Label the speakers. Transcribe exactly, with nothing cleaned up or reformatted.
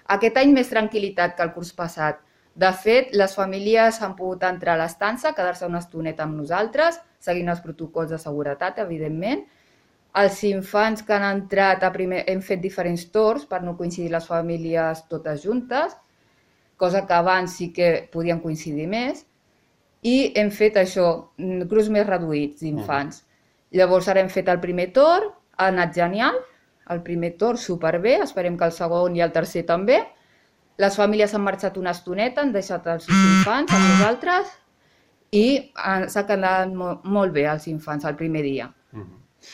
Speaker 1: Aquest any més tranquil·litat que el curs passat. De fet, les famílies han pogut entrar a l'estança, quedar-se una estoneta amb nosaltres, seguint els protocols de seguretat, evidentment. Els infants que han entrat a primer hem fet diferents torns per no coincidir les famílies totes juntes, cosa que abans sí que podien coincidir més, i hem fet això, grups més reduïts d'infants. Llavors ara hem fet el primer torn, ha anat genial, el primer torn superbé, esperem que el segon i el tercer també. Les famílies han marxat una estoneta, han deixat els seus infants amb nosaltres i s'ha quedat molt bé els infants el primer dia.